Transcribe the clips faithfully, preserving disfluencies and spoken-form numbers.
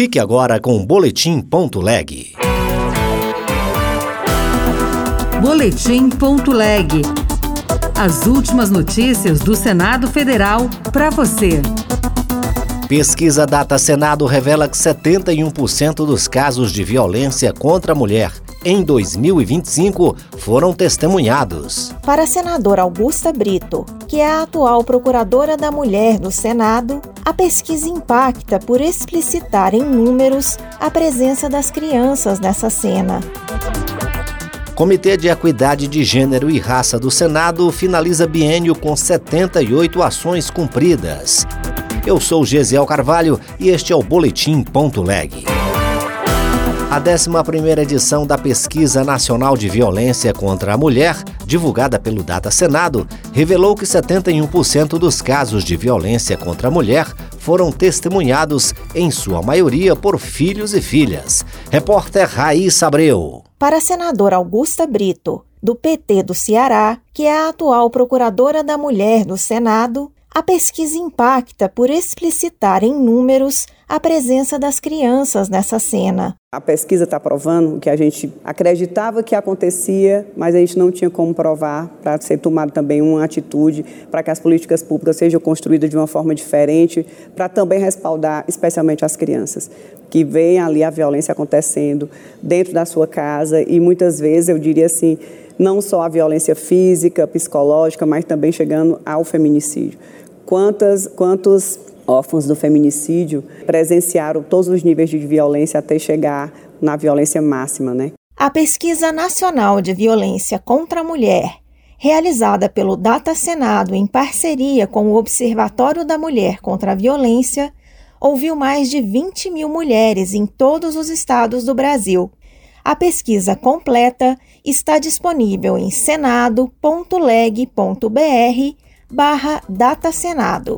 Fique agora com o Boletim Ponto Leg. Boletim Ponto Leg. As últimas notícias do Senado Federal para você. Pesquisa Data Senado revela que setenta e um por cento dos casos de violência contra a mulher em dois mil e vinte e cinco foram testemunhados. Para a senadora Augusta Brito, que é a atual procuradora da mulher do Senado, a pesquisa impacta por explicitar em números a presença das crianças nessa cena. Comitê de Equidade de Gênero e Raça do Senado finaliza biênio com setenta e oito ações cumpridas. Eu sou Gesiel Carvalho e este é o Boletim Ponto Leg. A décima primeira edição da Pesquisa Nacional de Violência contra a Mulher, divulgada pelo Data Senado, revelou que setenta e um por cento dos casos de violência contra a mulher foram testemunhados, em sua maioria, por filhos e filhas. Repórter Raíssa Abreu. Para a senadora Augusta Brito, do P T do Ceará, que é a atual procuradora da mulher do Senado, a pesquisa impacta por explicitar em números a presença das crianças nessa cena. A pesquisa está provando o que a gente acreditava que acontecia, mas a gente não tinha como provar, para ser tomada também uma atitude, para que as políticas públicas sejam construídas de uma forma diferente, para também respaldar especialmente as crianças, que veem ali a violência acontecendo dentro da sua casa e muitas vezes, eu diria assim, não só a violência física, psicológica, mas também chegando ao feminicídio. Quantas, quantos órfãos do feminicídio presenciaram todos os níveis de violência até chegar na violência máxima, né? A Pesquisa Nacional de Violência contra a Mulher, realizada pelo Data Senado em parceria com o Observatório da Mulher contra a Violência, ouviu mais de vinte mil mulheres em todos os estados do Brasil. A pesquisa completa está disponível em senado ponto leg ponto br barra Data Senado.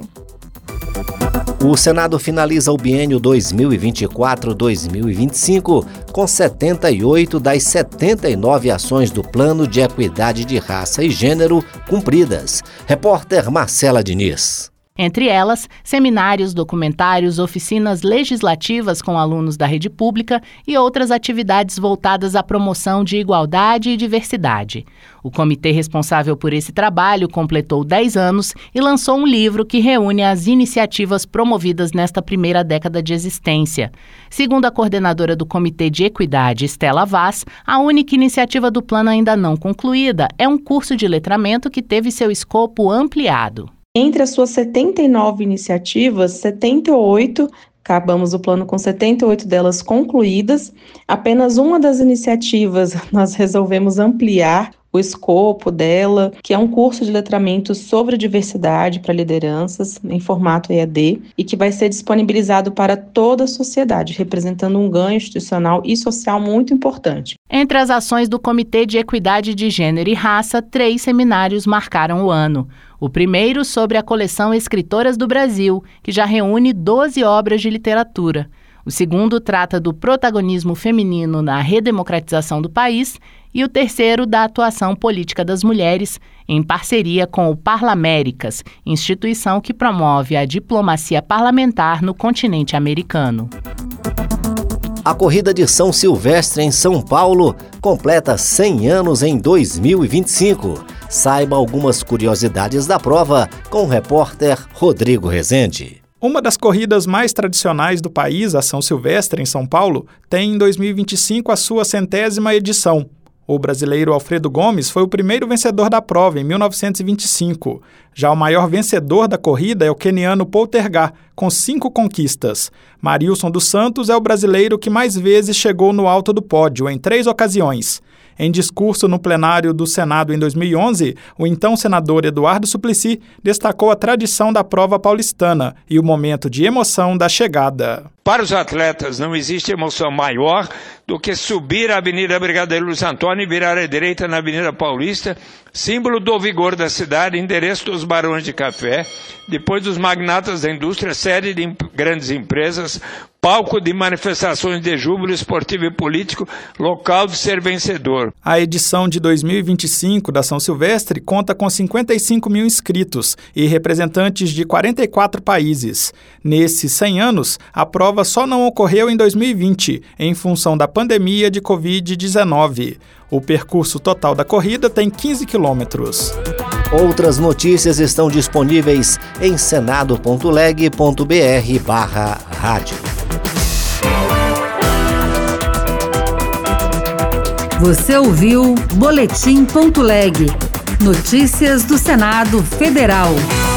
O Senado finaliza o biênio dois mil e vinte e quatro a dois mil e vinte e cinco com setenta e oito das setenta e nove ações do Plano de Equidade de Raça e Gênero cumpridas. Repórter Marcela Diniz. Entre elas, seminários, documentários, oficinas legislativas com alunos da rede pública e outras atividades voltadas à promoção de igualdade e diversidade. O comitê responsável por esse trabalho completou dez anos e lançou um livro que reúne as iniciativas promovidas nesta primeira década de existência. Segundo a coordenadora do Comitê de Equidade, Estela Vaz, a única iniciativa do plano ainda não concluída é um curso de letramento que teve seu escopo ampliado. Entre as suas setenta e nove iniciativas, setenta e oito, acabamos o plano com setenta e oito delas concluídas. Apenas uma das iniciativas nós resolvemos ampliar o escopo dela, que é um curso de letramento sobre diversidade para lideranças, em formato E A D, e que vai ser disponibilizado para toda a sociedade, representando um ganho institucional e social muito importante. Entre as ações do Comitê de Equidade de Gênero e Raça, três seminários marcaram o ano. O primeiro sobre a coleção Escritoras do Brasil, que já reúne doze obras de literatura. O segundo trata do protagonismo feminino na redemocratização do país e o terceiro da atuação política das mulheres, em parceria com o Parlaméricas, instituição que promove a diplomacia parlamentar no continente americano. A corrida de São Silvestre em São Paulo completa cem anos em dois mil e vinte e cinco. Saiba algumas curiosidades da prova com o repórter Rodrigo Rezende. Uma das corridas mais tradicionais do país, a São Silvestre, em São Paulo, tem em dois mil e vinte e cinco a sua centésima edição. O brasileiro Alfredo Gomes foi o primeiro vencedor da prova, em mil novecentos e vinte e cinco. Já o maior vencedor da corrida é o queniano Poltergar, com cinco conquistas. Marilson dos Santos é o brasileiro que mais vezes chegou no alto do pódio, em três ocasiões. Em discurso no plenário do Senado em dois mil e onze, o então senador Eduardo Suplicy destacou a tradição da prova paulistana e o momento de emoção da chegada. Para os atletas não existe emoção maior do que subir a Avenida Brigadeiro Luiz Antônio e virar à direita na Avenida Paulista, símbolo do vigor da cidade, endereço dos barões de café, depois dos magnatas da indústria, sede de grandes empresas, palco de manifestações de júbilo esportivo e político, local de ser vencedor. A edição de dois mil e vinte e cinco da São Silvestre conta com cinquenta e cinco mil inscritos e representantes de quarenta e quatro países. Nesses cem anos, a prova só não ocorreu em dois mil e vinte, em função da pandemia de covid dezenove. O percurso total da corrida tem quinze quilômetros. Outras notícias estão disponíveis em senado ponto leg ponto br barra rádio. Você ouviu Boletim ponto leg. Notícias do Senado Federal.